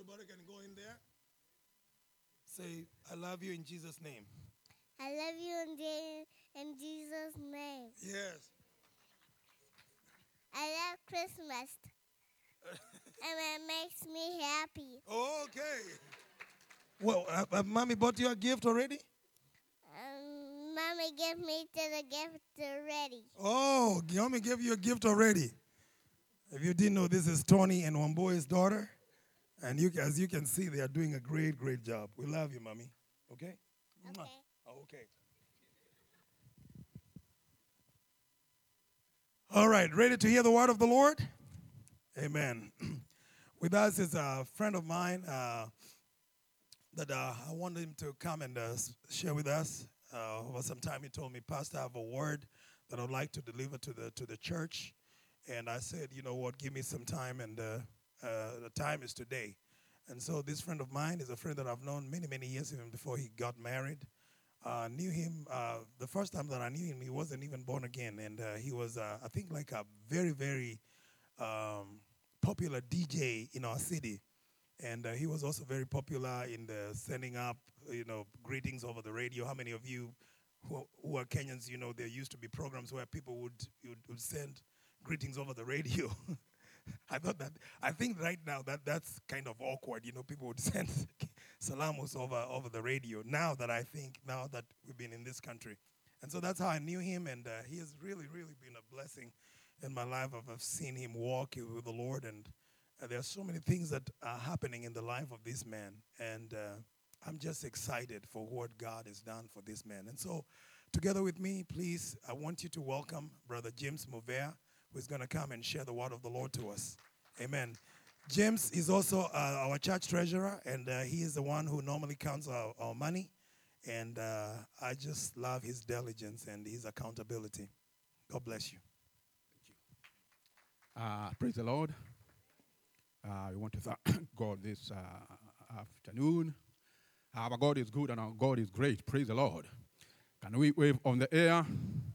Everybody can go in there. Say, I love you in Jesus' name. I love you in Jesus' name. Yes. I love Christmas. And it makes me happy. Okay. Well, Mommy bought you a gift already? Mommy gave me to the gift already. Oh, Mommy gave you a gift already. If you didn't know, this is Tony and Wamboy's daughter. And as you can see, they are doing a great, great job. We love you, Mommy. Okay? Okay. Okay. All right, ready to hear the word of the Lord? Amen. With us is a friend of mine that I wanted him to come and share with us. Over some time, he told me, Pastor, I have a word that I'd like to deliver to the church. And I said, you know what, give me some time, and the time is today. And so this friend of mine is a friend that I've known many, many years, even before he got married. Knew him, the first time that I knew him, he wasn't even born again. And he was, I think, like a very, very popular DJ in our city. And he was also very popular in the sending up, greetings over the radio. How many of you who are Kenyans, there used to be programs where people would send greetings over the radio. I think right now that's kind of awkward. People would send salamos over the radio. Now that we've been in this country. And so that's how I knew him, and he has really, really been a blessing in my life. I've seen him walk with the Lord, and there are so many things that are happening in the life of this man. And I'm just excited for what God has done for this man. And so together with me, please, I want you to welcome Brother James Movea, who is going to come and share the word of the Lord to us. Amen. James is also our church treasurer, and he is the one who normally counts our money. And I just love his diligence and his accountability. God bless you. Thank you. Praise the Lord. We want to thank God this afternoon. Our God is good and our God is great. Praise the Lord. Can we wave on the air?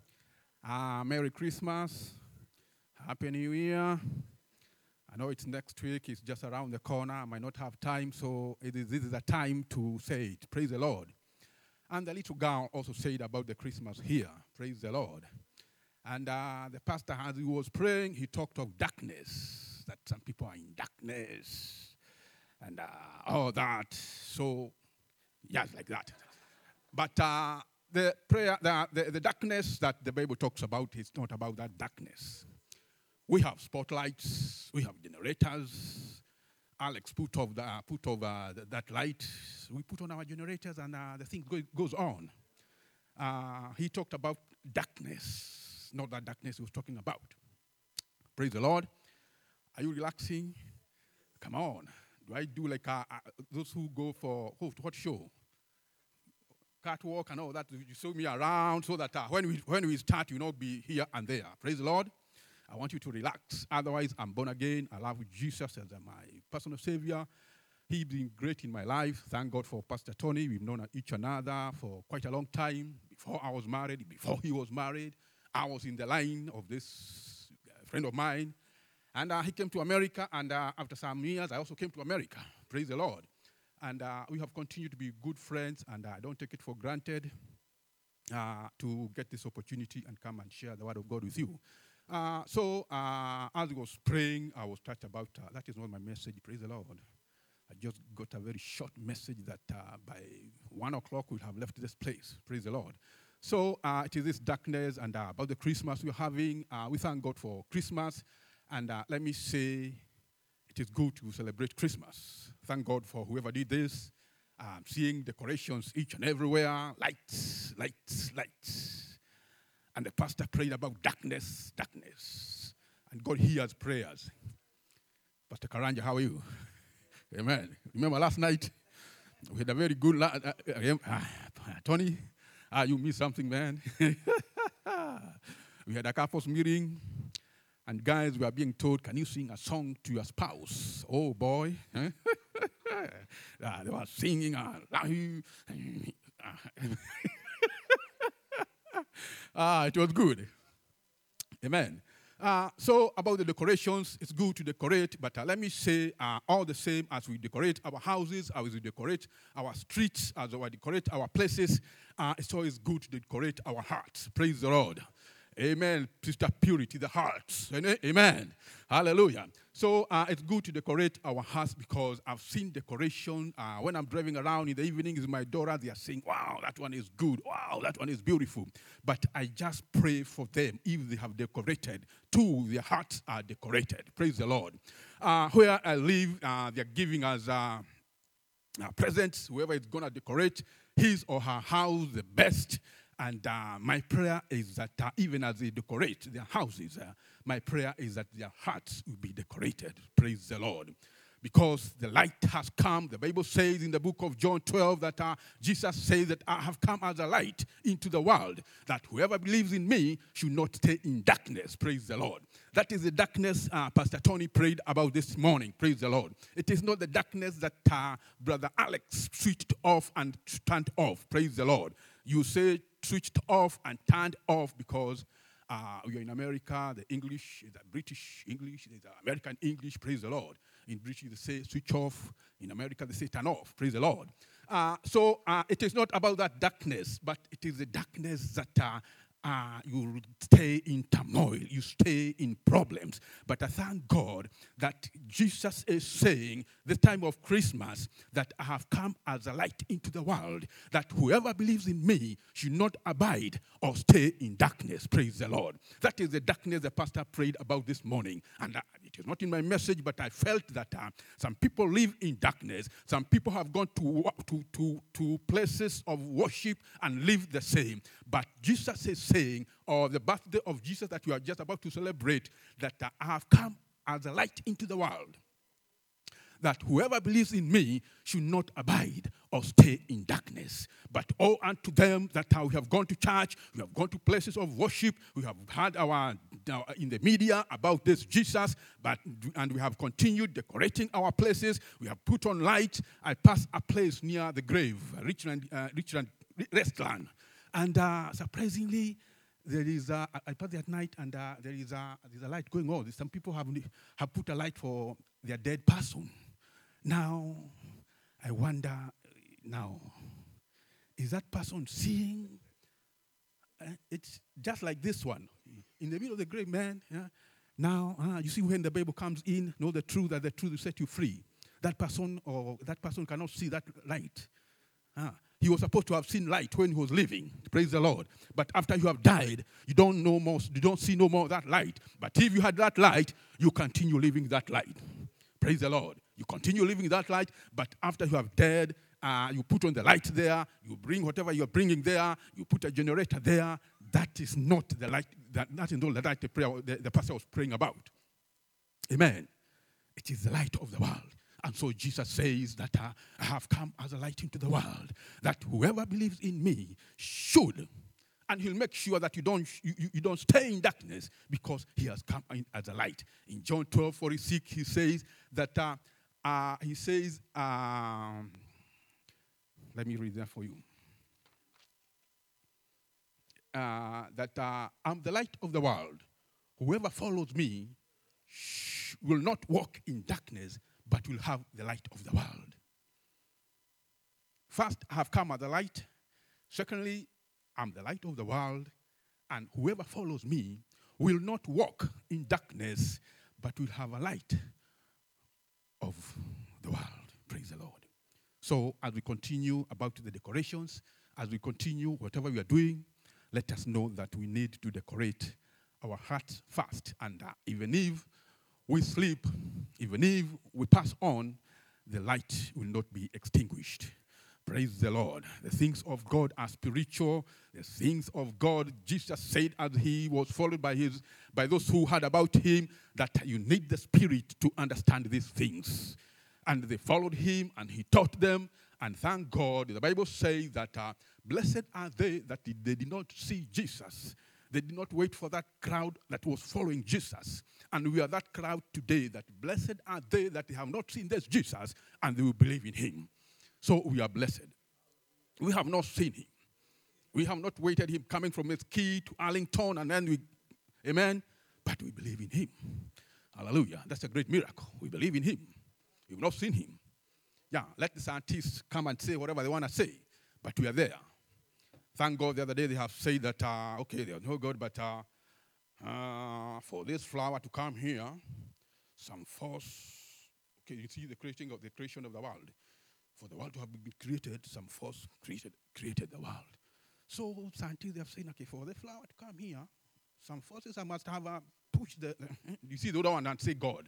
Merry Christmas. Happy New Year. I know it's next week. It's just around the corner. I might not have time, so this is a time to say it. Praise the Lord. And the little girl also said about the Christmas here. Praise the Lord. And the pastor, as he was praying, he talked of darkness, that some people are in darkness and all that. So, yes, like that. But the prayer, the darkness that the Bible talks about is not about that darkness. We have spotlights, we have generators. Alex put over that light. We put on our generators, and the thing goes on. He talked about darkness, not that darkness he was talking about. Praise the Lord. Are you relaxing? Come on. Do I do like those who go for what show? Catwalk and all that. You show me around so that when we start, you not be here and there. Praise the Lord. I want you to relax. Otherwise, I'm born again. I love Jesus as my personal Savior. He's been great in my life. Thank God for Pastor Tony. We've known each other for quite a long time. Before I was married, before he was married, I was in the line of this friend of mine. And he came to America, and after some years, I also came to America. Praise the Lord. And we have continued to be good friends, and I don't take it for granted to get this opportunity and come and share the word of God with you. So as I was praying, I was touched about, that is not my message, praise the Lord. I just got a very short message that by 1 o'clock we'll have left this place, praise the Lord. So it is this darkness, and about the Christmas we're having. We thank God for Christmas, and let me say, it is good to celebrate Christmas. Thank God for whoever did this. Seeing decorations each and everywhere, lights, lights, lights. And the pastor prayed about darkness, darkness. And God hears prayers. Pastor Karanja, how are you? Amen. Remember last night, we had a very good, Tony, you missed something, man. We had a couples meeting, and guys were being told, can you sing a song to your spouse? Oh, boy. They were singing, it was good. Amen. So about the decorations, it's good to decorate, but let me say all the same as we decorate our houses, as we decorate our streets, as we decorate our places, it's always good to decorate our hearts. Praise the Lord. Amen. Sister Purity, the hearts. Amen. Hallelujah. So it's good to decorate our hearts because I've seen decoration. When I'm driving around in the evenings with my daughter, they are saying, wow, that one is good. Wow, that one is beautiful. But I just pray for them. If they have decorated, too, their hearts are decorated. Praise the Lord. Where I live, they're giving us presents. Whoever is going to decorate his or her house the best. And my prayer is that even as they decorate their houses, my prayer is that their hearts will be decorated. Praise the Lord. Because the light has come. The Bible says in the book of John 12 that Jesus says that I have come as a light into the world, that whoever believes in me should not stay in darkness. Praise the Lord. That is the darkness Pastor Tony prayed about this morning. Praise the Lord. It is not the darkness that Brother Alex switched off and turned off. Praise the Lord. You say switched off and turned off because we are in America. The English is British English. There's American English. Praise the Lord. In British, they say switch off. In America, they say turn off. Praise the Lord. So it is not about that darkness, but it is the darkness that you stay in turmoil, you stay in problems. But I thank God that Jesus is saying, the time of Christmas, that I have come as a light into the world, that whoever believes in me should not abide or stay in darkness. Praise the Lord. That is the darkness the pastor prayed about this morning. And it is not in my message, but I felt that some people live in darkness. Some people have gone to places of worship and live the same. But Jesus is saying, or the birthday of Jesus that you are just about to celebrate, that I have come as a light into the world, that whoever believes in me should not abide or stay in darkness. But all unto them that we have gone to church, we have gone to places of worship, we have had our in the media about this Jesus, and we have continued decorating our places. We have put on lights. I passed a place near the grave, Richland restaurant, and surprisingly, there is I passed there at night, and there's a light going on. Some people have put a light for their dead person. Now, I wonder, is that person seeing? It's just like this one. In the middle of the grave, man. Yeah? Now, you see when the Bible comes in, know the truth, that the truth will set you free. That person cannot see that light. He was supposed to have seen light when he was living. Praise the Lord. But after you have died, you don't know more, you don't see no more of that light. But if you had that light, you continue living that light. Praise the Lord. You continue living that light, but after you have died, you put on the light there, you bring whatever you're bringing there, you put a generator there. That is not the light, that is not the light the pastor was praying about. Amen. It is the light of the world. And so Jesus says that I have come as a light into the world, that whoever believes in me should, and he'll make sure that you don't stay in darkness because he has come in as a light. In John 12:46, he says that, let me read that for you. That I'm the light of the world. Whoever follows me will not walk in darkness, but will have the light of the world. First, I have come as a light. Secondly, I'm the light of the world. And whoever follows me will not walk in darkness, but will have a light of the world. Praise the Lord. So as we continue about the decorations, as we continue whatever we are doing, let us know that we need to decorate our hearts first. And even if we sleep, even if we pass on, the light will not be extinguished. Praise the Lord. The things of God are spiritual. The things of God, Jesus said as he was followed by those who heard about him, that you need the Spirit to understand these things. And they followed him and he taught them. And thank God, the Bible says that blessed are they that they did not see Jesus. They did not wait for that crowd that was following Jesus. And we are that crowd today, that blessed are they that they have not seen this Jesus and they will believe in him. So we are blessed. We have not seen him. We have not waited him coming from Mesquite to Arlington and then amen. but we believe in him. Hallelujah. That's a great miracle. We believe in him. We've not seen him. Yeah, let the scientists come and say whatever they want to say, but we are there. Thank God the other day they have said that, okay, there's no God, but for this flower to come here, some force, okay, you see the creation of the world. For the world to have been created, some force created the world. So scientists have said, okay, for the flower to come here, some forces must have pushed you see, they don't want to say God.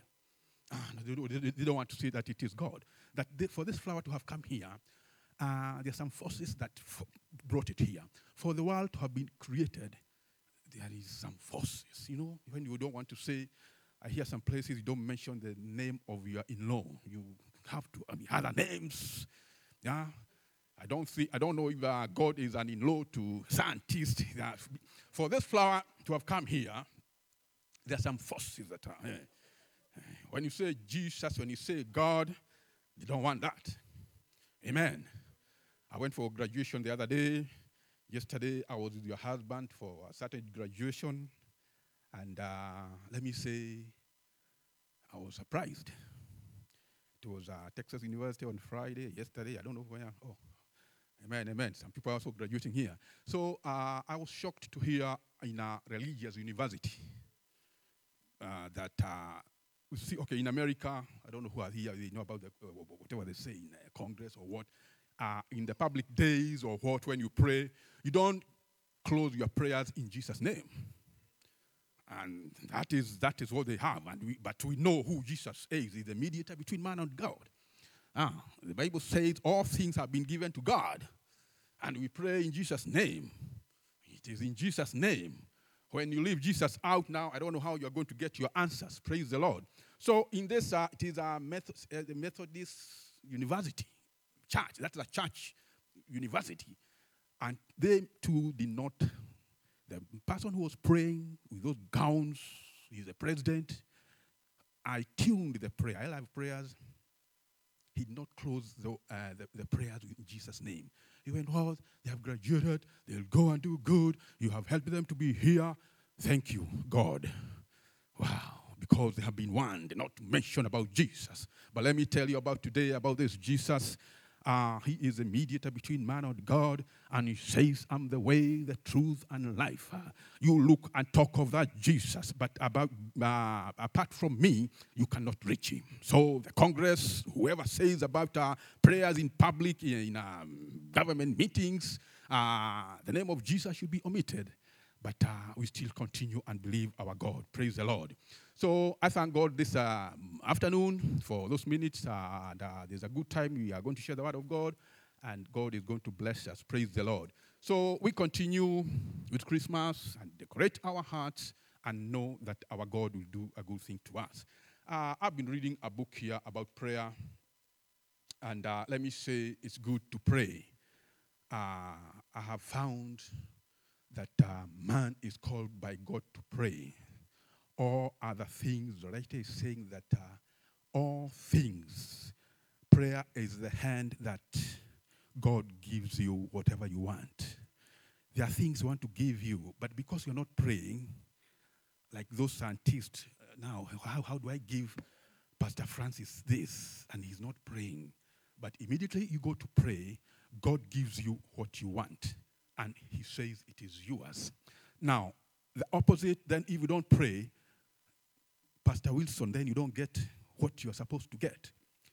They don't want to say that it is God. That for this flower to have come here, there are some forces that brought it here. For the world to have been created, there is some forces. You know, when you don't want to say, I hear some places you don't mention the name of your in-law. You have to other names. Yeah. I don't know if God is an in-law to scientists. For this flower to have come here, there are some forces that are. When you say Jesus, when you say God, you don't want that. Amen. I went for graduation the other day. Yesterday, I was with your husband for a certain graduation. And let me say, I was surprised. It was Texas University on Friday. Yesterday, I don't know where. Oh, amen, amen. Some people are also graduating here. So I was shocked to hear in a religious university that, you see, okay, in America, I don't know who are here, they know about whatever they say in Congress or what. In the public days or what, when you pray, you don't close your prayers in Jesus' name. And that is what they have. But we know who Jesus is. He's the mediator between man and God. The Bible says all things have been given to God. And we pray in Jesus' name. It is in Jesus' name. When you leave Jesus out now, I don't know how you're going to get your answers. Praise the Lord. So in this, it is a the Methodist University church. That's a church university. And they too did not. The person who was praying with those gowns, he's the president. I tuned the prayer. I love prayers. He did not close the prayers in Jesus' name. He went, well, they have graduated. They'll go and do good. You have helped them to be here. Thank you, God. Wow. Because they have been warned not to mention about Jesus. But let me tell you about today, about this Jesus. He is a mediator between man and God, and he says, I'm the way, the truth, and life. You look and talk of that Jesus, but apart from me, you cannot reach him. So the Congress, whoever says about prayers in public, in government meetings, the name of Jesus should be omitted. But we still continue and believe our God. Praise the Lord. So I thank God this afternoon for those minutes. There's a good time. We are going to share the word of God, and God is going to bless us. Praise the Lord. So we continue with Christmas and decorate our hearts and know that our God will do a good thing to us. I've been reading a book here about prayer, and let me say it's good to pray. I have found that man is called by God to pray. All other things, the writer is saying that all things, prayer is the hand that God gives you whatever you want. There are things He wants to give you, but because you're not praying, like those scientists, now, how do I give Pastor Francis this? And he's not praying. But immediately you go to pray, God gives you what you want. And he says it is yours. Now, the opposite, then if you don't pray, Pastor Wilson, then you don't get what you're supposed to get.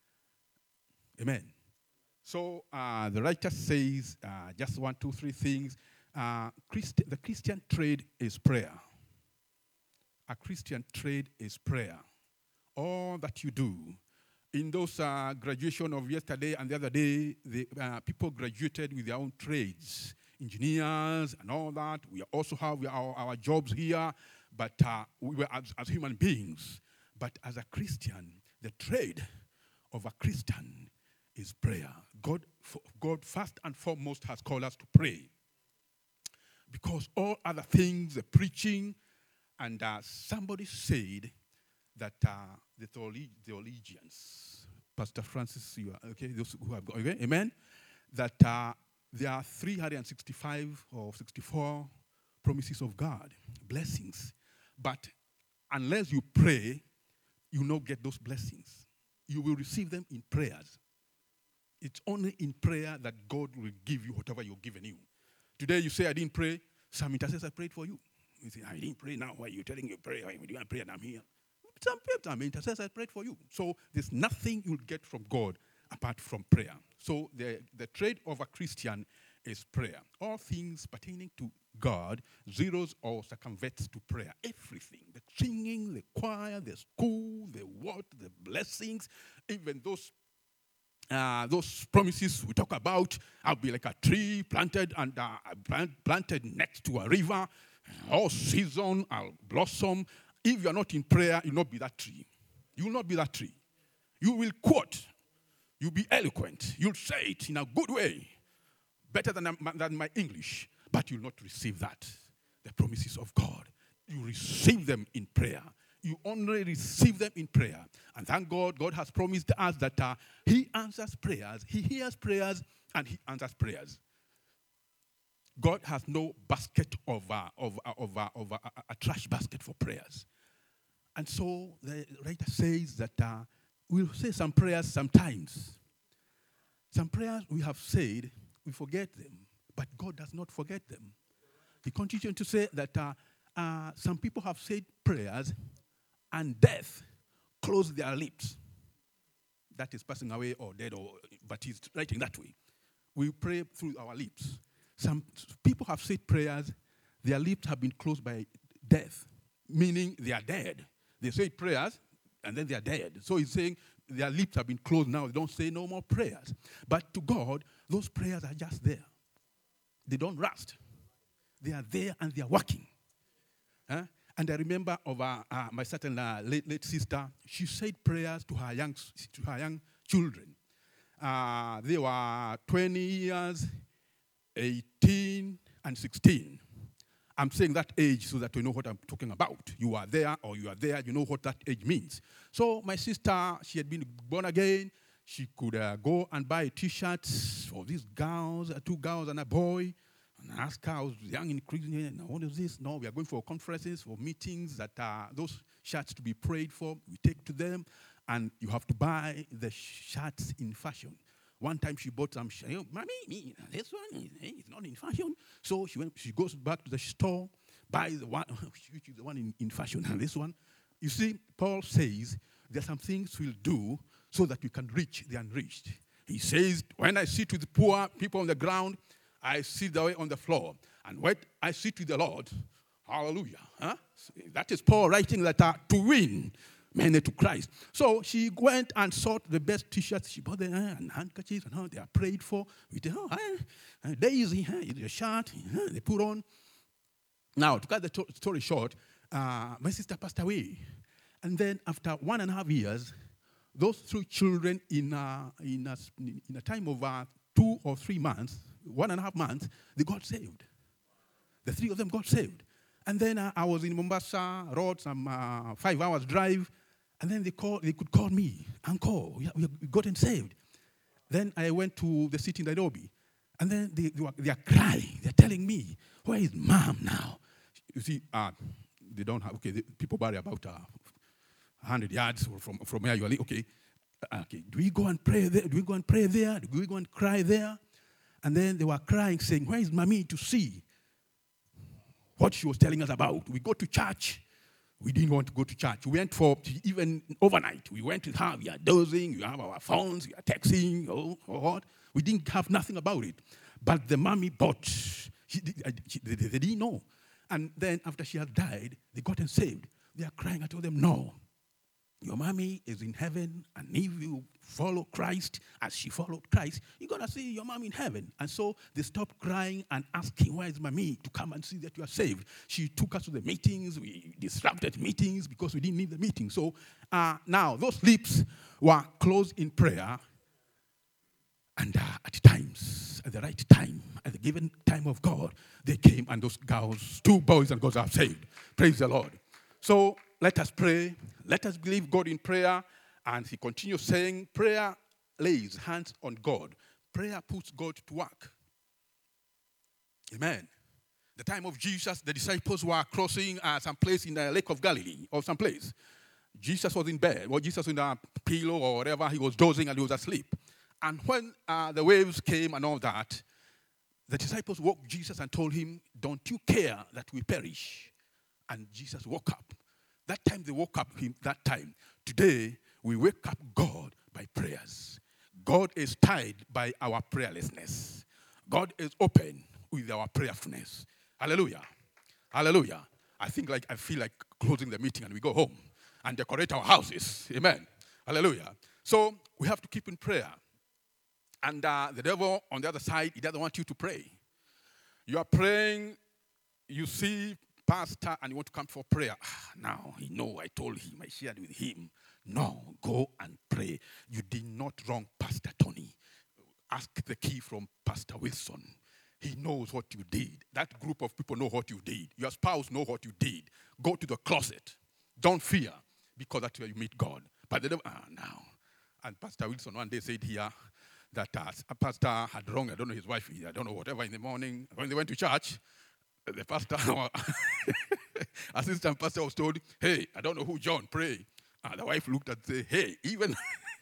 Amen. So the writer says just 1, 2, 3 things. The Christian trade is prayer. A Christian trade is prayer. All that you do. In those graduation of yesterday and the other day, the people graduated with their own trades. Engineers and all that. We also have our jobs here, but we were as human beings. But as a Christian, the trade of a Christian is prayer. God first and foremost has called us to pray. Because all other things, the preaching, and somebody said that the theologians, Pastor Francis, you are okay, those who have got, okay, amen, that there are 365 or 64 promises of God, blessings. But unless you pray, you will not get those blessings. You will receive them in prayers. It's only in prayer that God will give you whatever you're given you. Today you say, I didn't pray. Some intercessors prayed for you. You say, I didn't pray now. Why are you telling you pray? Why you pray and I'm here? Some intercessors prayed for you. So there's nothing you'll get from God apart from prayer. So the trade of a Christian is prayer. All things pertaining to God zeros or circumvents to prayer. Everything. The singing, the choir, the school, the what, the blessings, even those promises we talk about. I'll be like a tree planted and planted next to a river. All season I'll blossom. If you're not in prayer, you'll not be that tree. You will not be that tree. You will quote. You'll be eloquent. You'll say it in a good way. Better than my English. But you'll not receive that. The promises of God. You receive them in prayer. You only receive them in prayer. And thank God, God has promised us that He answers prayers. He hears prayers and He answers prayers. God has no basket of a trash basket for prayers. And so the writer says that we'll say some prayers sometimes. Some prayers we have said, we forget them, but God does not forget them. He continues to say that some people have said prayers and death closed their lips. That is passing away or dead, but he's writing that way. We pray through our lips. Some people have said prayers, their lips have been closed by death, meaning they are dead. They say prayers, and then they are dead. So he's saying their lips have been closed now. They don't say no more prayers. But to God, those prayers are just there. They don't rust. They are there and they are working. And I remember of my certain late sister. She said prayers to her young children. They were 20 years, 18, and 16. I'm saying that age so that you know what I'm talking about. You are there or you are there, you know what that age means. So my sister, she had been born again. She could go and buy T-shirts for these girls, 2 girls and a boy. And I asked her, I was young in Christian, what is this? No, we are going for conferences, for meetings that those shirts to be prayed for. We take to them, and you have to buy the shirts in fashion. One time she bought some shirts. Mommy, this one is not in fashion. So she goes back to the store, buys the one, which is the one in fashion, and this one. You see, Paul says there are some things we'll do so that we can reach the unreached. He says, when I sit with the poor people on the ground, I sit away on the floor. And when I sit with the Lord, hallelujah. That is Paul writing that to win many to Christ. So she went and sought the best T-shirts. She bought them and handkerchiefs and how they are prayed for. With Daisy, the shirt they put on. Now, to cut the story short, my sister passed away. And then after 1.5 years, those 3 children in a time of 2 or 3 months, 1.5 months, they got saved. The 3 of them got saved. And then I was in Mombasa, rode some 5 hours drive, and then they could call me, Uncle, we gotten saved. Then I went to the city in Nairobi, and then they are crying. They're telling me, where is Mom now? You see, they don't have, people bury about 100 yards from where you are. Okay, do we go and pray there? Do we go and pray there? Do we go and cry there? And then they were crying, saying, where is Mommy to see what she was telling us about? We go to church. We didn't want to go to church. We went for even overnight. We went with her. We are dozing. We have our phones. We are texting. Or what? We didn't have nothing about it. But the mommy bought. They didn't know. And then after she had died, they got saved. They are crying. I told them, no. Your mommy is in heaven, and if you follow Christ as she followed Christ, you're going to see your mom in heaven. And so they stopped crying and asking, where is mommy, to come and see that you are saved. She took us to the meetings. We disrupted meetings because we didn't need the meeting. So now those lips were closed in prayer, and at times, at the right time, at the given time of God, they came, and those girls, 2 boys and girls are saved. Praise the Lord. So let us pray. Let us believe God in prayer. And he continues saying, prayer lays hands on God. Prayer puts God to work. Amen. The time of Jesus, the disciples were crossing some place in the Lake of Galilee or some place. Jesus was in bed, or Jesus was in a pillow or whatever. He was dozing and he was asleep. And when the waves came and all that, the disciples woke Jesus and told him, don't you care that we perish? And Jesus woke up. That time they woke up him, that time. Today, we wake up God by prayers. God is tied by our prayerlessness. God is open with our prayerfulness. Hallelujah. Hallelujah. I feel like closing the meeting and we go home and decorate our houses. Amen. Hallelujah. So we have to keep in prayer. And the devil on the other side, he doesn't want you to pray. You are praying, you see pastor, and you want to come for prayer. Now, I told him, I shared with him. No, go and pray. You did not wrong Pastor Tony. Ask the key from Pastor Wilson. He knows what you did. That group of people know what you did. Your spouse knows what you did. Go to the closet. Don't fear, because that's where you meet God. But the devil, now. And Pastor Wilson one day said here that a pastor had wronged, I don't know his wife, I don't know, whatever, in the morning. When they went to church, the pastor, assistant pastor was told, hey, I don't know who John, pray. And the wife looked and said, hey, even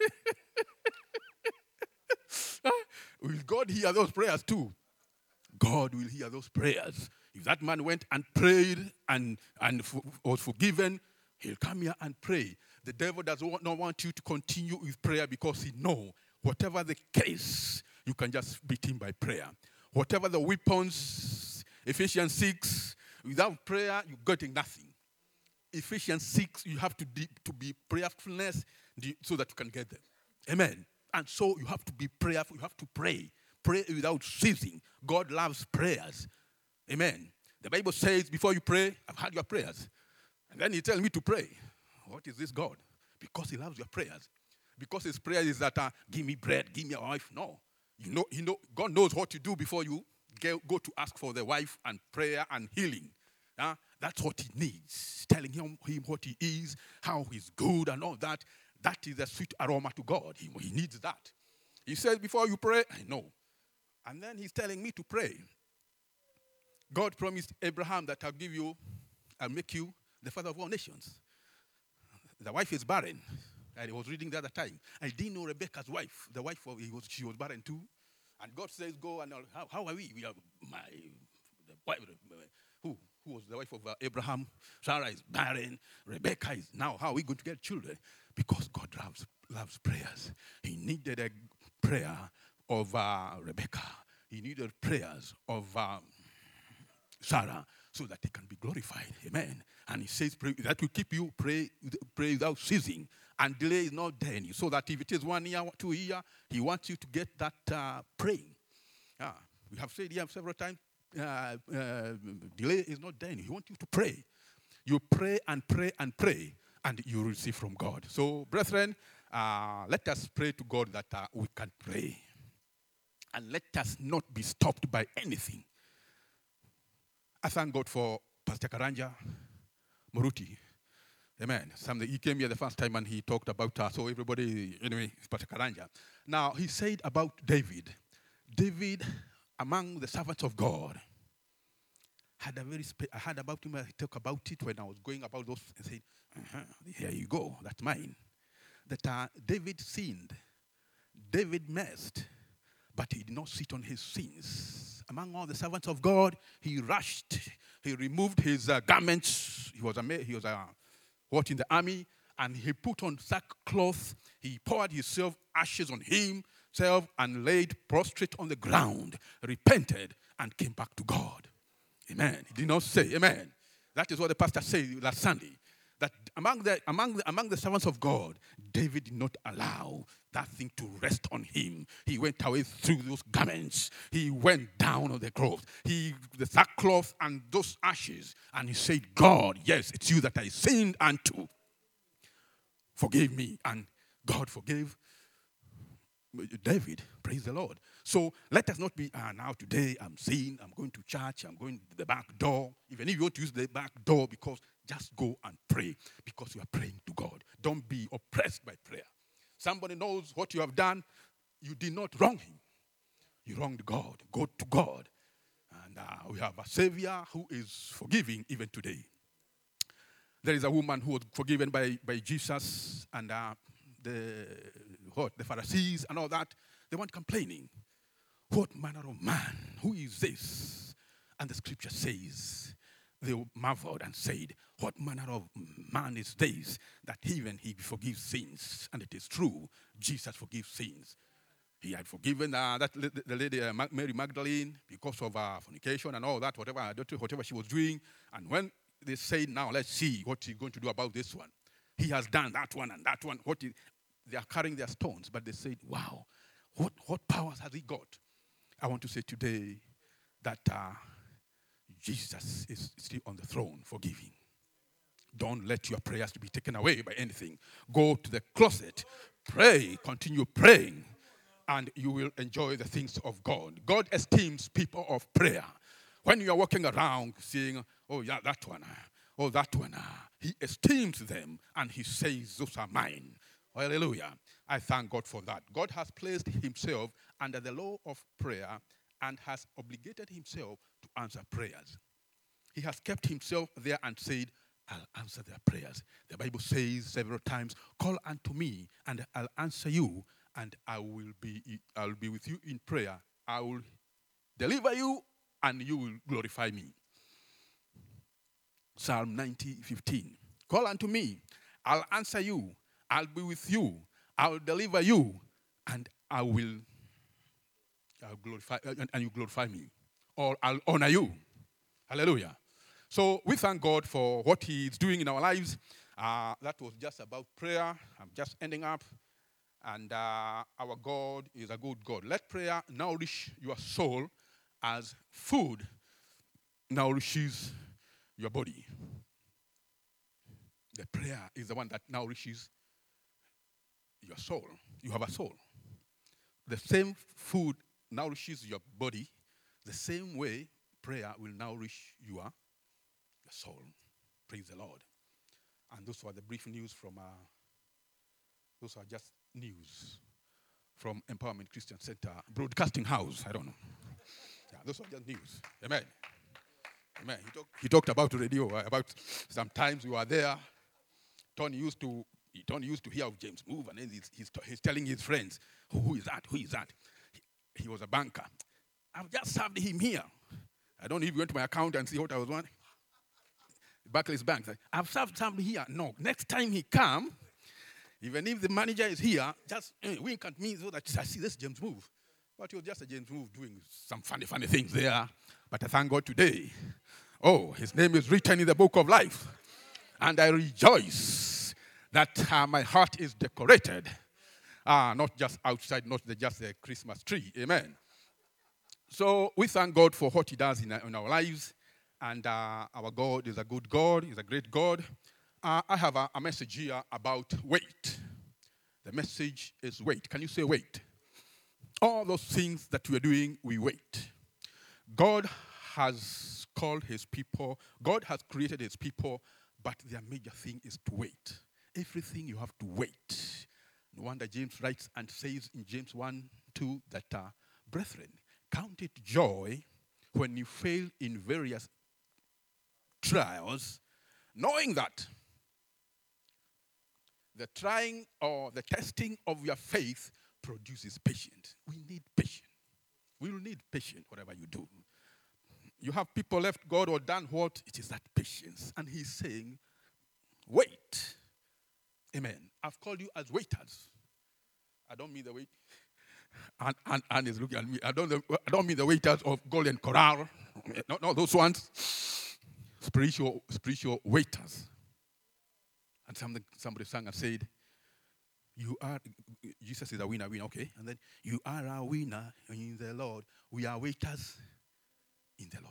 will God hear those prayers too? God will hear those prayers. If that man went and prayed and was forgiven, he'll come here and pray. The devil does not want you to continue with prayer because he knows whatever the case, you can just beat him by prayer. Whatever the weapons, Ephesians 6, without prayer, you're getting nothing. Ephesians 6, you have to be prayerfulness so that you can get them. Amen. And so you have to be prayerful. You have to pray. Pray without ceasing. God loves prayers. Amen. The Bible says, before you pray, I've heard your prayers. And then he tells me to pray. What is this God? Because he loves your prayers. Because his prayer is that, give me bread, give me a wife. No. God knows what to do before you go to ask for the wife and prayer and healing. That's what he needs. Telling him what he is, how he's good and all that. That is a sweet aroma to God. He needs that. He says, before you pray, I know. And then he's telling me to pray. God promised Abraham that I'll make you the father of all nations. The wife is barren. I was reading the other time. I didn't know Rebecca's wife. The wife, she was barren too. And God says, go and how are we? We are who was the wife of Abraham? Sarah is barren. Rebecca is now. How are we going to get children? Because God loves prayers. He needed a prayer of Rebecca. He needed prayers of Sarah so that he can be glorified. Amen. And he says that will keep you pray without ceasing. And delay is not there in you. So that if it is 1 year, 2 years, he wants you to get that praying. We have said here several times, delay is not there in you. He wants you to pray. You pray and pray and pray, and you receive from God. So, brethren, let us pray to God that we can pray. And let us not be stopped by anything. I thank God for Pastor Karanja Moruti. Amen. He came here the first time and he talked about so everybody, anyway, Pastor Karanja. Now, he said about David. David, among the servants of God, had I heard about him, I talked about it when I was going about those and said, here you go, that's mine. That David sinned. David messed, but he did not sit on his sins. Among all the servants of God, he rushed. He removed his garments. He was in the army, and he put on sackcloth. He poured himself ashes on himself and laid prostrate on the ground, repented, and came back to God. Amen. He did not say amen. That is what the pastor said last Sunday. That among the servants of God, David did not allow that thing to rest on him. He went away through those garments. He went down on the cross. The sackcloth and those ashes. And he said, God, yes, it's you that I sinned unto. Forgive me. And God forgave David. Praise the Lord. So let us not be, now today I'm saying, I'm going to church, I'm going to the back door. Even if you want to use the back door, because just go and pray, because you are praying to God. Don't be oppressed by prayer. Somebody knows what you have done. You did not wrong him. You wronged God. Go to God. And we have a Savior who is forgiving even today. There is a woman who was forgiven by Jesus, and the Pharisees and all that, they weren't complaining. What manner of man? Who is this? And the scripture says, they marveled and said, what manner of man is this, that even he forgives sins? And it is true, Jesus forgives sins. He had forgiven the lady Mary Magdalene because of fornication and all that, whatever she was doing. And when they said, now let's see what he's going to do about this one. He has done that one and that one. They are carrying their stones, but they said, wow, what powers has he got? I want to say today that Jesus is still on the throne, forgiving. Don't let your prayers to be taken away by anything. Go to the closet, pray, continue praying, and you will enjoy the things of God. God esteems people of prayer. When you are walking around saying, oh yeah, that one, he esteems them and he says, those are mine. Hallelujah. I thank God for that. God has placed himself under the law of prayer and has obligated himself to answer prayers. He has kept himself there and said, I'll answer their prayers. The Bible says several times, call unto me and I'll answer you, and I'll be with you in prayer. I will deliver you and you will glorify me. Psalm 90:15. Call unto me, I'll answer you, I'll be with you, I'll deliver you, and I'll glorify, and you glorify me, or I'll honor you. Hallelujah. So we thank God for what he is doing in our lives. That was just about prayer. I'm just ending up. And our God is a good God. Let prayer nourish your soul as food nourishes your body. The prayer is the one that nourishes your soul. You have a soul. The same food nourishes your body. The same way prayer will nourish your soul. Praise the Lord. And those were the brief news from those are just news from Empowerment Christian Center Broadcasting House. I don't know. Yeah, those are just news. Amen. Amen. He talked about radio, about sometimes you are there. Tony used to hear of James Move, and then he's telling his friends, who is that? Who is that? He was a banker. I've just served him here. I don't even went to my account and see what I was wanting. Barclays Bank. I've served somebody here. No, next time he come, even if the manager is here, just wink at me so that I see this James Move. But he was just a James Move doing some funny things there. But I thank God today. Oh, his name is written in the book of life. And I rejoice that my heart is decorated. Not just outside, not just the Christmas tree. Amen. So we thank God for what he does in our lives. And our God is a good God. He's a great God. I have a message here about wait. The message is wait. Can you say wait? All those things that we are doing, we wait. God has called his people. God has created his people, but their major thing is to wait. Everything you have to wait. No wonder James writes and says in James 1:2 that, brethren, count it joy when you fail in various trials, knowing that the trying or the testing of your faith produces patience. We need patience. We will need patience whatever you do. You have people left God or done what? It is that patience. And he's saying, wait. Amen. I've called you as waiters. I don't mean the wait. And he's looking at me. I don't mean the waiters of Golden Corral. No, those ones. Spiritual waiters. And somebody sang and said, Jesus is a winner, okay? And then, you are a winner in the Lord. We are waiters in the Lord.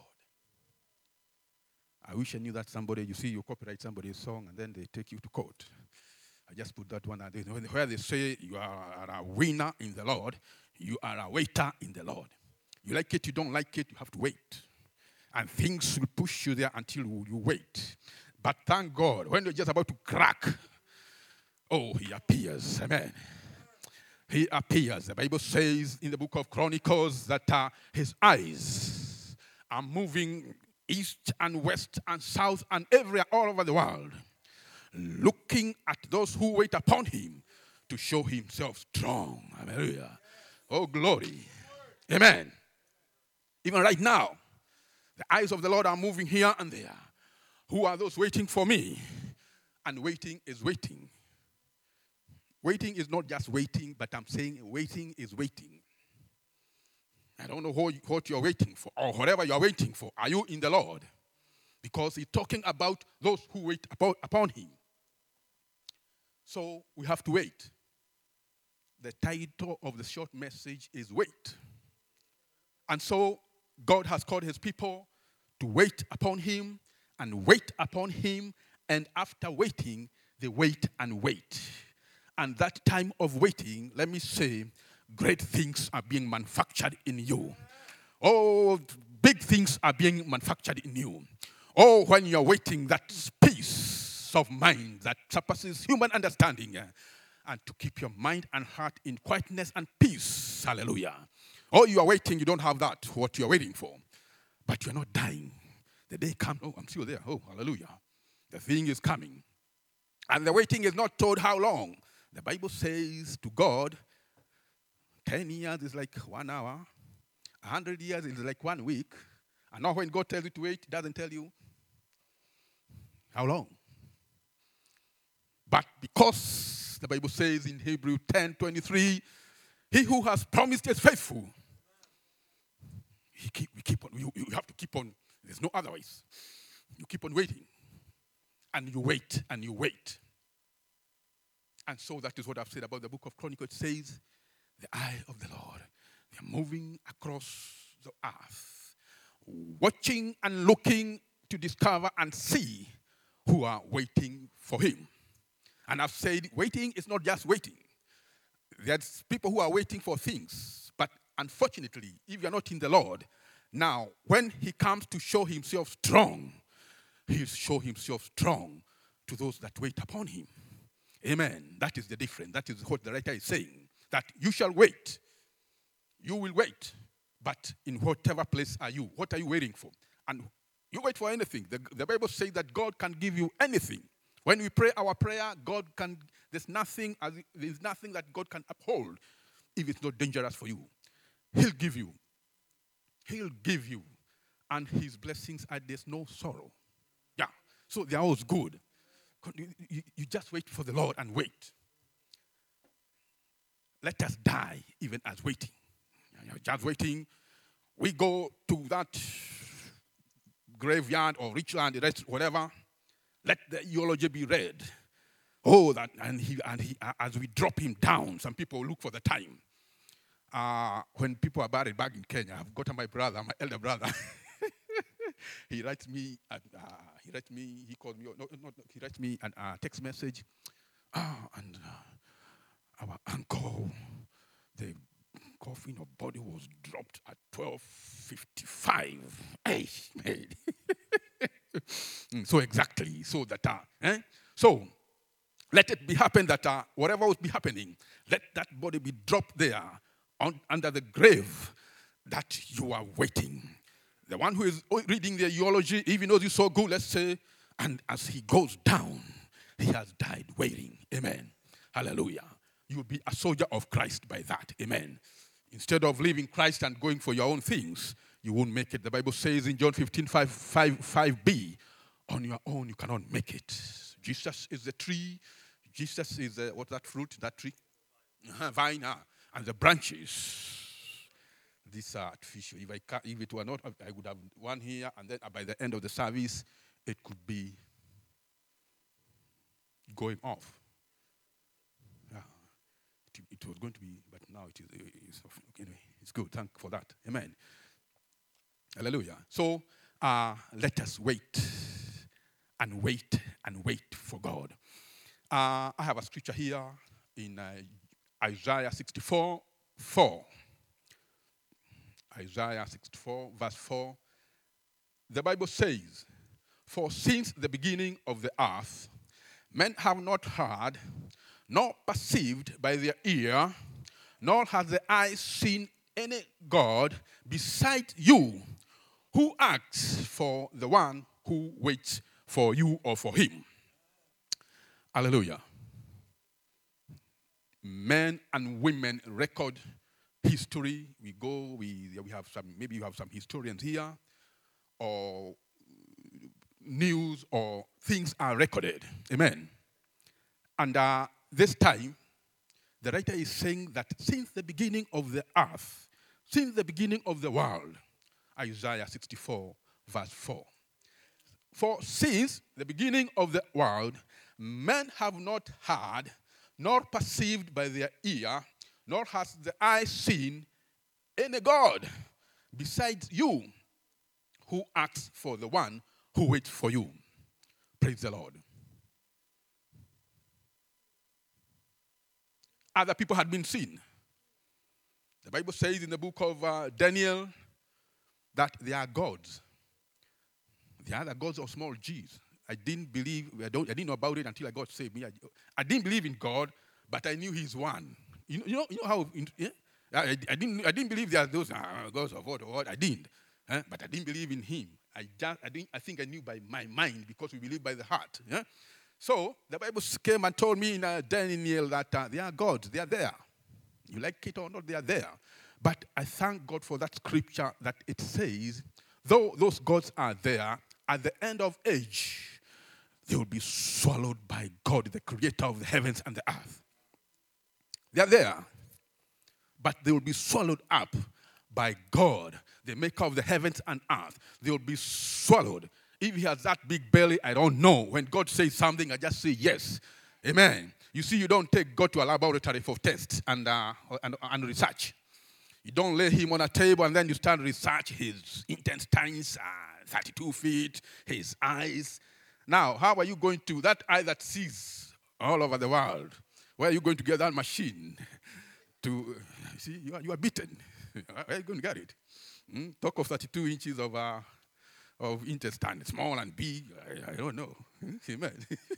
I wish I knew that somebody, you copyright somebody's song and then they take you to court. I just put that one out there. Where they say you are a winner in the Lord, you are a waiter in the Lord. You like it, you don't like it, you have to wait. And things will push you there until you wait. But thank God, when you're just about to crack, he appears. Amen. He appears. The Bible says in the book of Chronicles that his eyes are moving east and west and south and everywhere all over the world, looking at those who wait upon him to show himself strong. Hallelujah. Oh, glory. Amen. Even right now, the eyes of the Lord are moving here and there. Who are those waiting for me? And waiting is waiting. Waiting is not just waiting, but I'm saying waiting is waiting. I don't know what you're waiting for or whatever you're waiting for. Are you in the Lord? Because he's talking about those who wait upon him. So we have to wait. The title of the short message is Wait. And so God has called his people to wait upon him and wait upon him. And after waiting, they wait and wait. And that time of waiting, let me say, great things are being manufactured in you. Oh, big things are being manufactured in you. Oh, when you're waiting, that peace of mind that surpasses human understanding. And to keep your mind and heart in quietness and peace. Hallelujah. Oh, you are waiting, you don't have that, what you're waiting for. But you're not dying. The day comes, oh, I'm still there. Oh, hallelujah. The thing is coming. And the waiting is not told how long. The Bible says to God, 10 years is like 1 hour. 100 years is like 1 week. And now when God tells you to wait, it doesn't tell you how long. But because the Bible says in Hebrews 10:23, he who has promised is faithful. You have to keep on. There's no otherwise. You keep on waiting. And you wait and you wait. And so that is what I've said about the book of Chronicles. It says, the eye of the Lord. They're moving across the earth, watching and looking to discover and see who are waiting for him. And I've said waiting is not just waiting. There's people who are waiting for things. But unfortunately, if you're not in the Lord, now when he comes to show himself strong, he'll show himself strong to those that wait upon him. Amen. That is the difference. That is what the writer is saying. That you shall wait. You will wait. But in whatever place are you? What are you waiting for? And you wait for anything. The Bible says that God can give you anything. When we pray our prayer, there's nothing that God can uphold if it's not dangerous for you. He'll give you. He'll give you. And his blessings are there's no sorrow. Yeah. So they're always good. You just wait for the Lord and wait. Let us die even as waiting. You're just waiting. We go to that graveyard or rich land, whatever. Let the eulogy be read. Oh, that and he as we drop him down, some people look for the time. When people are buried back in Kenya, I've got my brother, my elder brother. He writes me, he calls me, he writes me a text message. And our uncle, the coffin of body was dropped at 12:55. Hey, man. So exactly, so that, So, let it be happen that whatever will be happening, let that body be dropped there under the grave that you are waiting. The one who is reading the eulogy, even though it's so good, let's say, and as he goes down, he has died waiting. Amen. Hallelujah. You will be a soldier of Christ by that. Amen. Instead of leaving Christ and going for your own things, you won't make it. The Bible says in John 15:5b, on your own you cannot make it. Jesus is the tree. Jesus is what's that fruit? That tree? Vine. And the branches. These are artificial. If it were not, I would have one here, and then by the end of the service, it could be going off. Yeah. It was going to be, but now it is anyway, it's good. Thank you for that. Amen. Hallelujah. So let us wait and wait and wait for God. I have a scripture here in Isaiah 64:4. Isaiah 64, verse 4. The Bible says, for since the beginning of the earth, men have not heard, nor perceived by their ear, nor has the eye seen any God beside you, who asks for the one who waits for you or for him. Hallelujah. Men and women record history. We have some, maybe you have some historians here, or news or things are recorded. Amen. And this time, the writer is saying that since the beginning of the earth, since the beginning of the world, Isaiah 64, verse 4. For since the beginning of the world, men have not heard, nor perceived by their ear, nor has the eye seen any God besides you, who asks for the one who waits for you. Praise the Lord. Other people had been seen. The Bible says in the book of Daniel that they are gods. They are the gods of small g's. I didn't know about it until I got saved. I didn't believe in God, but I knew He's one. You know how? Yeah? I didn't believe there are those gods of what. I didn't, but I didn't believe in Him. I think I knew by my mind, because we believe by the heart. Yeah? So the Bible came and told me in Daniel that they are gods. They are there. You like it or not, they are there. But I thank God for that scripture that it says, though those gods are there, at the end of age, they will be swallowed by God, the creator of the heavens and the earth. They are there, but they will be swallowed up by God, the maker of the heavens and earth. They will be swallowed. If He has that big belly, I don't know. When God says something, I just say yes. Amen. You see, you don't take God to a laboratory for tests and research. You don't lay Him on a table and then you start research His intestines, 32 feet, His eyes. Now, how are you going to, that eye that sees all over the world, where are you going to get that machine to, see, you are beaten. Where are you going to get it? Talk of 32 inches of intestine, small and big, I don't know. Amen.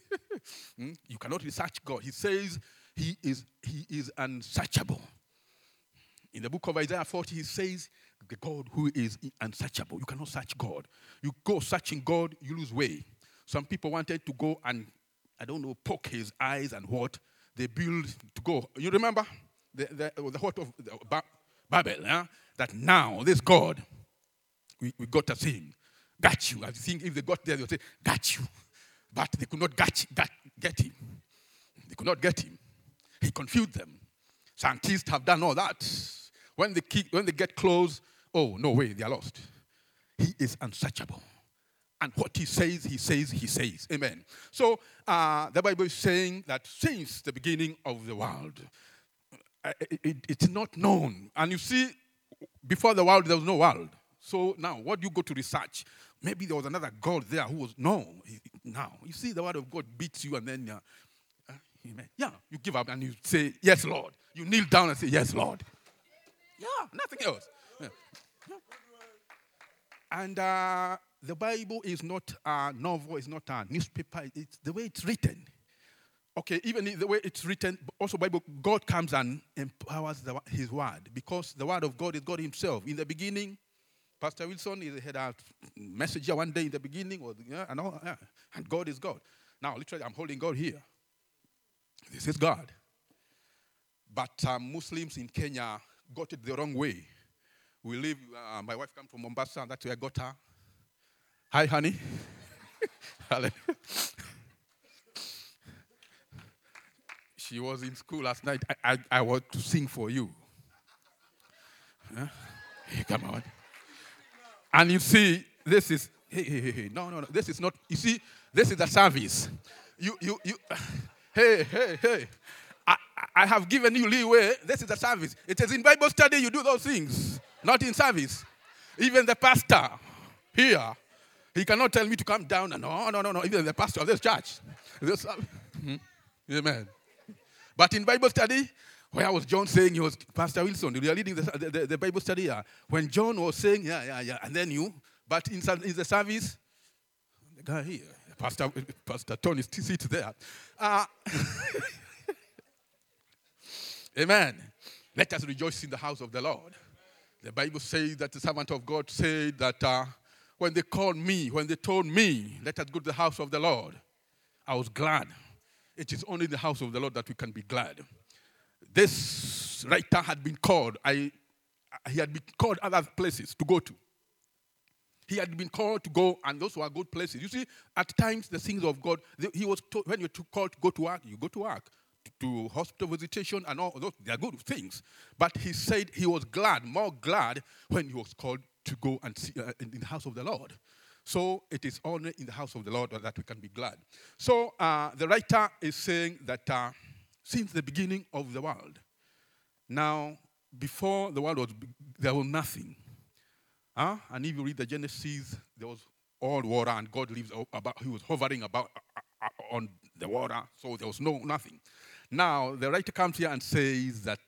You cannot research God. He says He is unsearchable. In the book of Isaiah 40, He says, the God who is unsearchable. You cannot search God. You go searching God, you lose way. Some people wanted to go and, poke His eyes and what? They build to go. You remember the what of Babel, that now this God, we got to see Him. Got you. I think if they got there, they would say, got you. But they could not get Him. They could not get Him. He confused them. Scientists have done all that. When they get close, oh, no way, they are lost. He is unsearchable. And what He says, He says, He says. Amen. So the Bible is saying that since the beginning of the world, it's not known. And you see, before the world, there was no world. So now, what do you go to research? Maybe there was another God there who was known. Now, you see, the word of God beats you, and then, amen. Yeah, you give up and you say, yes, Lord. You kneel down and say, yes, Lord. Yeah, nothing else. Yeah. Yeah. And the Bible is not a novel, it's not a newspaper, it's the way it's written. Okay, even the way it's written, also Bible, God comes and empowers His word, because the word of God is God Himself. In the beginning, Pastor Wilson had a message here one day in the beginning, and God is God. Now, literally, I'm holding God here. This is God. But Muslims in Kenya got it the wrong way. We live, my wife comes from Mombasa, and that's where I got her. Hi, honey. She was in school last night. I want to sing for you. Huh? Hey, come on. And you see, this is, hey, no, this is not, you see, this is a service. Hey, I have given you leeway. This is a service. It is in Bible study you do those things, not in service. Even the pastor here, he cannot tell me to come down. No. Even the pastor of this church. Amen. But in Bible study, where was John saying he was Pastor Wilson? We are leading the Bible study here. When John was saying, yeah, and then you, but in the service, the guy here, Pastor Tony sits there. Amen. Let us rejoice in the house of the Lord. The Bible says that the servant of God said that when they called me, when they told me, let us go to the house of the Lord, I was glad. It is only in the house of the Lord that we can be glad. This writer had been called. He had been called other places to go to. He had been called to go, and those were good places. You see, at times, the things of God, he was told, when you're called to go to work, you go to work, to hospital visitation, and all those, they are good things. But he said he was glad, more glad, when he was called to go and see in the house of the Lord. So it is only in the house of the Lord that we can be glad. So the writer is saying that since the beginning of the world, now, before the world there was nothing. And if you read the Genesis, there was all water, and God lives about. He was hovering about on the water, so there was nothing. Now the writer comes here and says that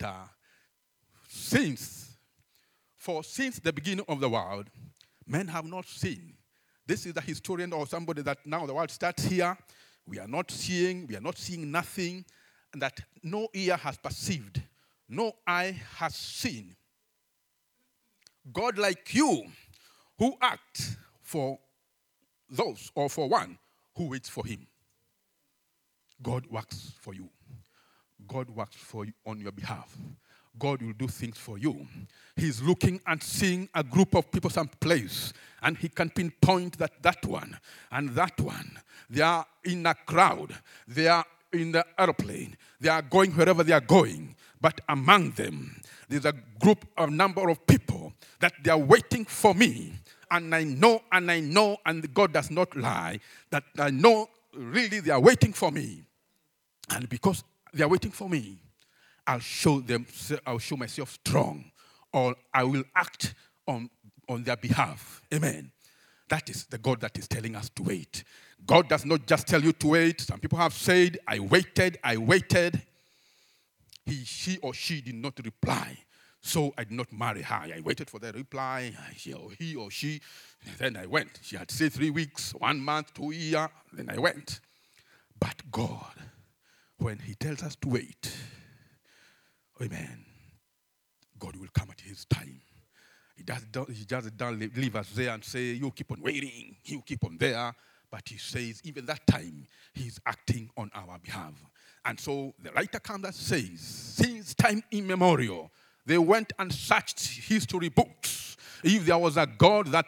since the beginning of the world, men have not seen. This is the historian or somebody that now the world starts here. We are not seeing nothing, and that no ear has perceived, no eye has seen. God like you, who act for those or for one who waits for him. God works for you. God works for you on your behalf. God will do things for you. He's looking and seeing a group of people someplace, and he can pinpoint that one and that one. They are in a crowd. They are in the airplane. They are going wherever they are going. But among them, there's a number of people that they are waiting for me. And I know, and God does not lie, that I know really they are waiting for me. And because they are waiting for me, I'll show myself strong, or I will act on their behalf. Amen. That is the God that is telling us to wait. God does not just tell you to wait. Some people have said, I waited. She or she did not reply. So I did not marry her. I waited for the reply. He or she. Then I went. She had said 3 weeks, 1 month, 2 years. Then I went. But God, when he tells us to wait, amen, God will come at his time. He just don't leave us there and say, you keep on waiting. You keep on there. But he says, even that time, he's acting on our behalf. And so the writer comes and says, since time immemorial, they went and searched history books. If there was a God that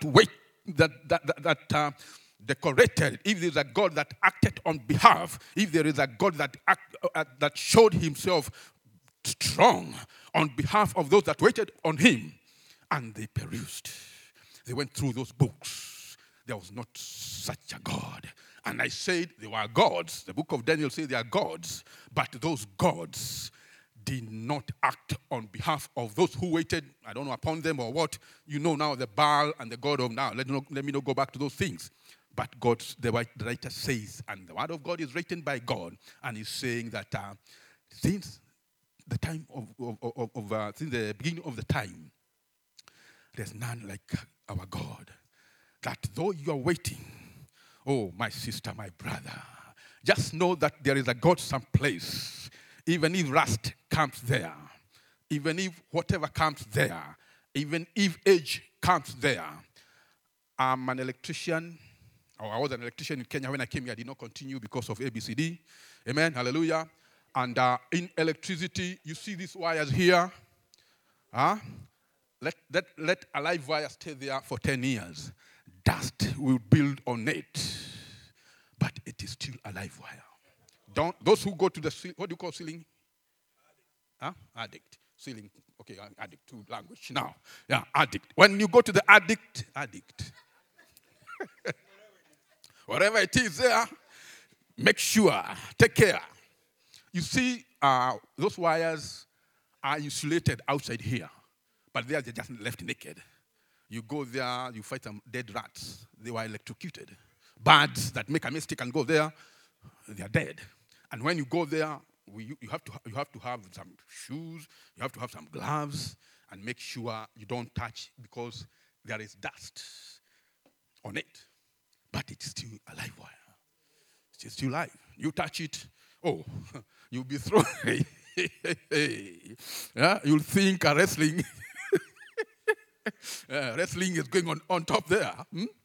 decorated, if there's a God that acted on behalf, if there is a God that showed himself strong on behalf of those that waited on him, and they perused. They went through those books. There was not such a God. And I said they were gods. The book of Daniel says they are gods. But those gods did not act on behalf of those who waited, I don't know, upon them or what. You know now the Baal and the God of now. Let me not go back to those things. But the writer says, and the word of God is written by God, and he's saying that since the time since the beginning of the time, there's none like our God. That though you are waiting, oh, my sister, my brother, just know that there is a God someplace. Even if rust comes there, even if whatever comes there, even if age comes there. I'm an electrician, or I was an electrician in Kenya when I came here. I did not continue because of ABCD. Amen, hallelujah. And in electricity, you see these wires here. Let a live wire stay there for 10 years. Dust will build on it, but it is still a live wire. Those who go to the, what do you call ceiling? Addict. Ceiling. Okay, addict to language now. Yeah, addict. When you go to the addict. Whatever it is there, make sure, take care. You see, those wires are insulated outside here, but there they're just left naked. You go there, you fight some dead rats. They were electrocuted. Birds that make a mistake and go there, they are dead. And when you go there, you have to have some shoes, you have to have some gloves, and make sure you don't touch because there is dust on it. But it's still a live wire. It's still live. You touch it, oh, you'll be thrown. Yeah, you'll think wrestling. Wrestling is going on top there.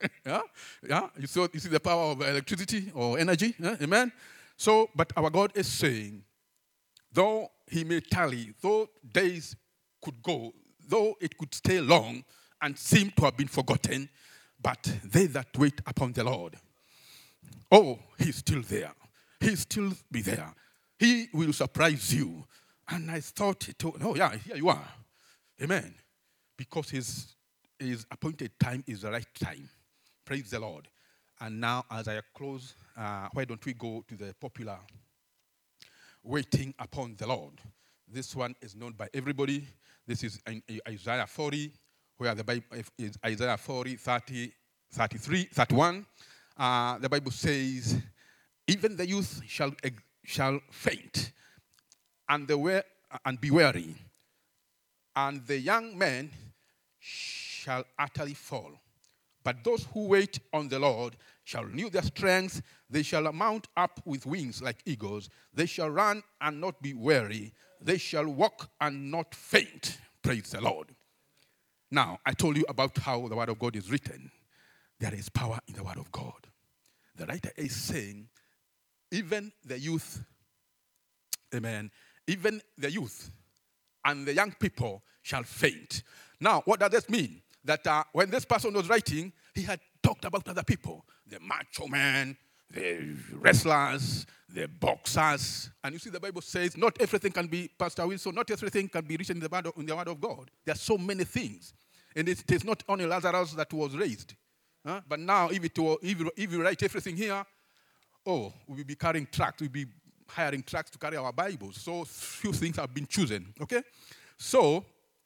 Yeah, yeah. You see the power of electricity or energy. Yeah? Amen. So, but our God is saying, though he may tarry, though days could go, though it could stay long and seem to have been forgotten, but they that wait upon the Lord, oh, he's still there. He'll still be there. He will surprise you. And I thought, oh yeah, here you are. Amen. Because his appointed time is the right time. Praise the Lord. And now, as I close, why don't we go to the popular waiting upon the Lord? This one is known by everybody. This is in Isaiah 40, where the Bible is Isaiah 40, 30, 33, 31. The Bible says, even the youth shall faint, and be weary, and the young men shall utterly fall. But those who wait on the Lord shall renew their strength. They shall mount up with wings like eagles. They shall run and not be weary. They shall walk and not faint. Praise the Lord. Now, I told you about how the word of God is written. There is power in the word of God. The writer is saying, even the youth, amen, even the youth and the young people shall faint. Now, what does this mean? That when this person was writing, he had talked about other people, the macho men, the wrestlers, the boxers. And you see, the Bible says not everything can be, Pastor Wilson, not everything can be written in the word of God. There are so many things. And it is not only Lazarus that was raised. But now, if you write everything here, we'll be carrying tracts. We'll be hiring tracts to carry our Bibles. So few things have been chosen. Okay? So,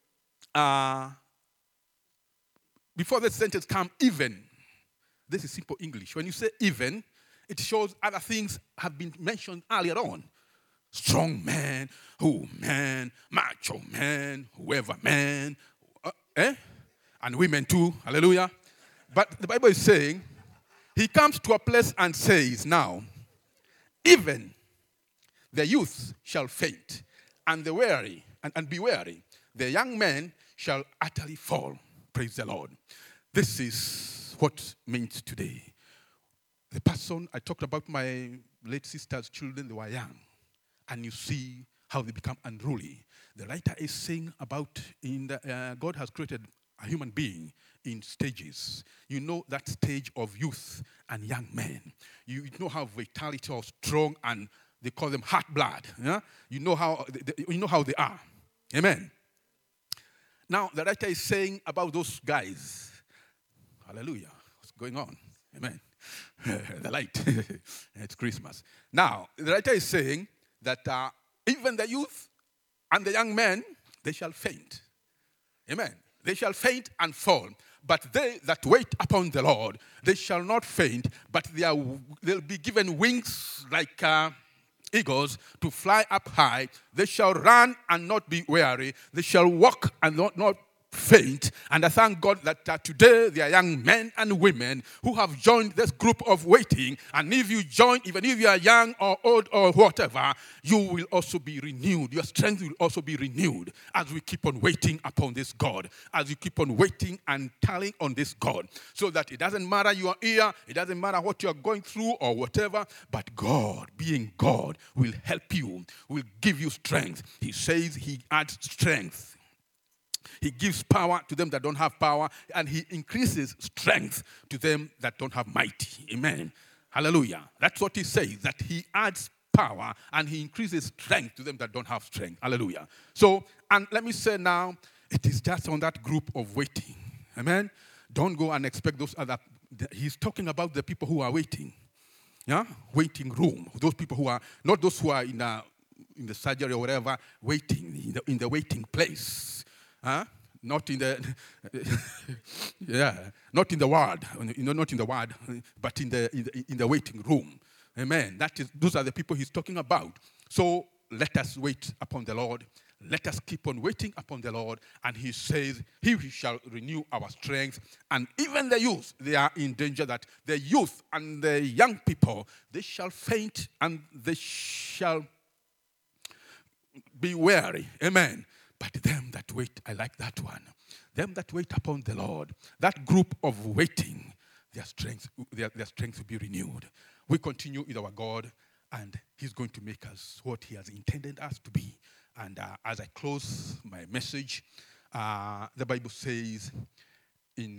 before the sentence come, even. This is simple English. When you say even, it shows other things have been mentioned earlier on. Strong man, man, macho man, whoever man, and women too. Hallelujah. But the Bible is saying, he comes to a place and says, now, even the youth shall faint, and the weary, and be weary. The young men shall utterly fall. Praise the Lord. This is what means today. The person, I talked about my late sister's children, they were young. And you see how they become unruly. The writer is saying about God has created a human being in stages. You know that stage of youth and young men. You know how vitality or strong, and they call them hot blood. Yeah? You know how they are. Amen. Now, the writer is saying about those guys, hallelujah, what's going on? Amen. The light. It's Christmas. Now, the writer is saying that even the youth and the young men, they shall faint. Amen. They shall faint and fall. But they that wait upon the Lord, they shall not faint, but they'll be given wings like eagles to fly up high. They shall run and not be weary. They shall walk and not faint. And I thank God that today there are young men and women who have joined this group of waiting. And if you join, even if you are young or old or whatever, you will also be renewed. Your strength will also be renewed as we keep on waiting upon this God. As you keep on waiting and telling on this God. So that it doesn't matter your ear, it doesn't matter what you are going through or whatever, but God, being God, will help you, will give you strength. He says he adds strength. He gives power to them that don't have power, and he increases strength to them that don't have might. Amen. Hallelujah. That's what he says, that he adds power and he increases strength to them that don't have strength. Hallelujah. So, and let me say now, it is just on that group of waiting. Amen. Don't go and expect those other. He's talking about the people who are waiting. Yeah? Waiting room. Those people who are, not those who are in the surgery or whatever, waiting, in the waiting place. Not in the, not in the ward, not in the ward, but in the waiting room. Amen. Those are the people he's talking about. So let us wait upon the Lord. Let us keep on waiting upon the Lord. And he says, he shall renew our strength. And even the youth, they are in danger that the youth and the young people, they shall faint and they shall be weary. Amen. But them that wait, I like that one. Them that wait upon the Lord, that group of waiting, their strength will be renewed. We continue with our God, and He's going to make us what He has intended us to be. And as I close my message, the Bible says in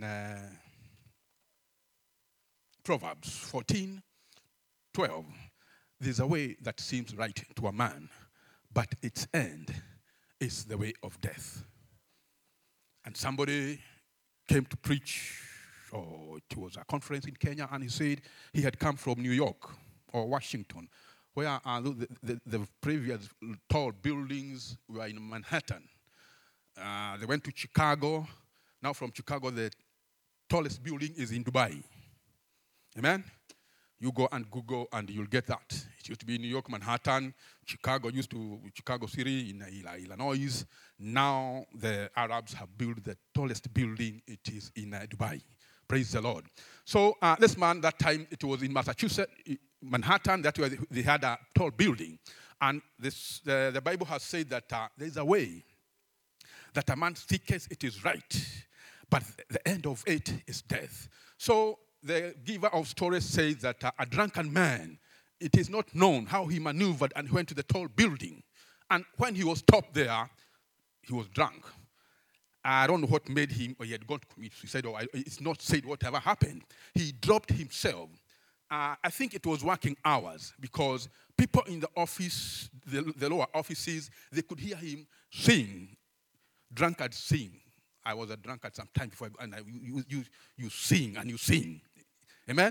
Proverbs 14:12, there's a way that seems right to a man, but its end is the way of death. And somebody came to preach, or it was a conference in Kenya, and he said he had come from New York or Washington, where the previous tall buildings were in Manhattan. They went to Chicago. Now from Chicago, the tallest building is in Dubai. Amen? You go and Google and you'll get that. It used to be in New York, Manhattan. Chicago City in Illinois. Now the Arabs have built the tallest building. It is in Dubai. Praise the Lord. So this man, that time, it was in Massachusetts, Manhattan. That's where they had a tall building. And the Bible has said that there's a way that a man thinketh it is right, but the end of it is death. So the giver of stories says that a drunken man, it is not known how he maneuvered and went to the tall building. And when he was stopped there, he was drunk. I don't know what made him, or he had gone to commit suicide, or it's not said whatever happened. He dropped himself. I think it was working hours, because people in the office, the lower offices, they could hear him sing, drunkard sing. I was a drunkard some time before, and you sing and you sing. Amen?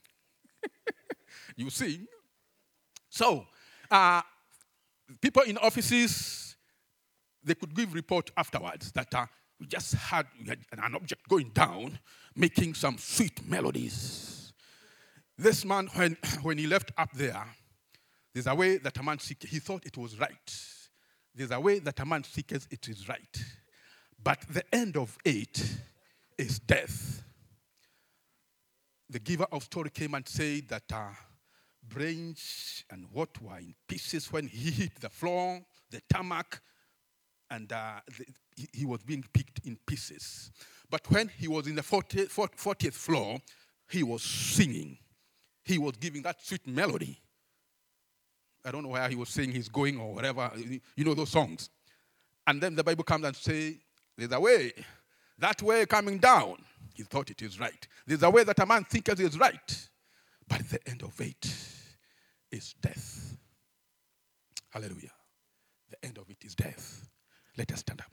You sing. So, people in offices, they could give report afterwards that we had an object going down, making some sweet melodies. This man, when he left up there's a way that a man seeketh. He thought it was right. There's a way that a man seeketh, it is right. But the end of it is death. The giver of story came and said that brains and what were in pieces when he hit the floor, the tarmac, and he was being picked in pieces. But when he was in the 40th floor, he was singing. He was giving that sweet melody. I don't know where he was saying he's going or whatever. You know those songs. And then the Bible comes and says, there's a way. That way coming down, he thought it is right. There's a way that a man thinketh is right. But the end of it is death. Hallelujah. The end of it is death. Let us stand up.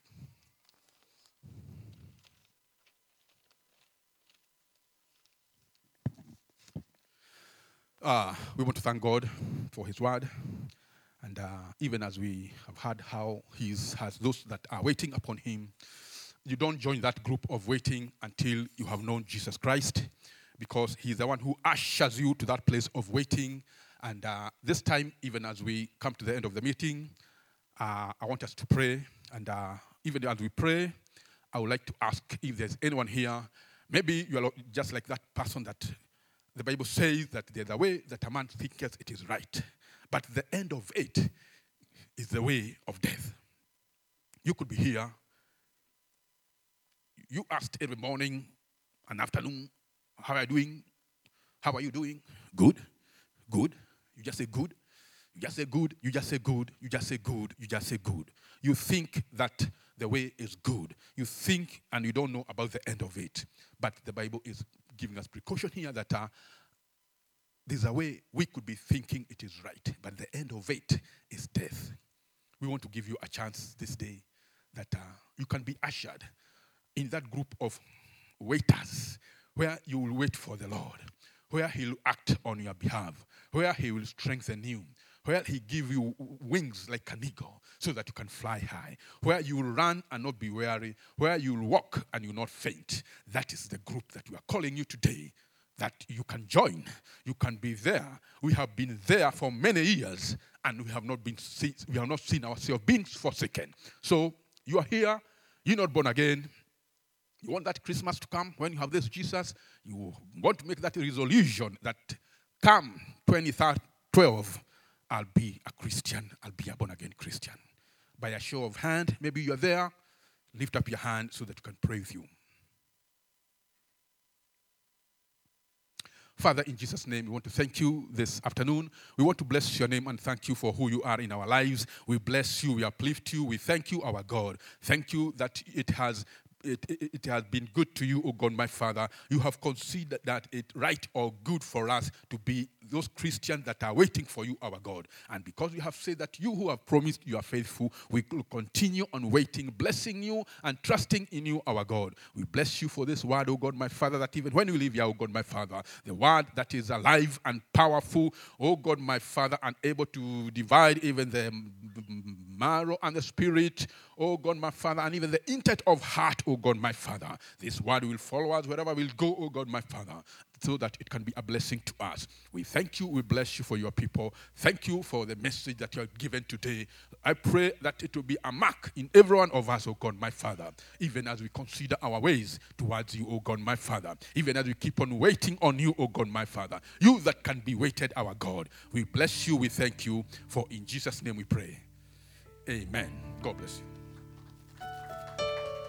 We want to thank God for His word. And even as we have heard how He has those that are waiting upon Him, you don't join that group of waiting until you have known Jesus Christ, because He is the one who ushers you to that place of waiting. And this time, even as we come to the end of the meeting, I want us to pray. And even as we pray, I would like to ask if there's anyone here. Maybe you are just like that person that the Bible says that there's a way that a man thinketh it is right, but the end of it is the way of death. You could be here. You asked every morning and afternoon, how are you doing? How are you doing? Good. Good. You just say good. You just say good. You just say good. You just say good. You just say good. You think that the way is good. You think and you don't know about the end of it. But the Bible is giving us precaution here that there's a way we could be thinking it is right, but the end of it is death. We want to give you a chance this day that you can be ushered in that group of waiters where you will wait for the Lord, where He will act on your behalf, where He will strengthen you, where He give you wings like an eagle so that you can fly high, where you will run and not be weary, where you will walk and you will not faint. That is the group that we are calling you today, that you can join. You can be there. We have been there for many years and we have not seen ourselves being forsaken. So you are here, you're not born again. You want that Christmas to come when you have this Jesus. You want to make that resolution that come 2012, I'll be a Christian. I'll be a born-again Christian. By a show of hand, maybe you're there. Lift up your hand so that we can pray with you. Father, in Jesus' name, we want to thank you this afternoon. We want to bless your name and thank you for who you are in our lives. We bless you. We uplift you. We thank you, our God. Thank you that it has been good to you, O God, my Father. You have considered that it right or good for us to be those Christians that are waiting for you, our God. And because you have said that you who have promised you are faithful, we will continue on waiting, blessing you and trusting in you, our God. We bless you for this word, O God, my Father, that even when we leave here, O God, my Father, the word that is alive and powerful, O God, my Father, and able to divide even the marrow and the spirit, oh God, my Father, and even the intent of heart, oh God, my Father. This word will follow us wherever we'll go, oh God, my Father, so that it can be a blessing to us. We thank you, we bless you for your people. Thank you for the message that you have given today. I pray that it will be a mark in every one of us, oh God, my Father, even as we consider our ways towards you, oh God, my Father, even as we keep on waiting on you, oh God, my Father, you that can be waited, our God. We bless you, we thank you, for in Jesus' name we pray. Amen. God bless you.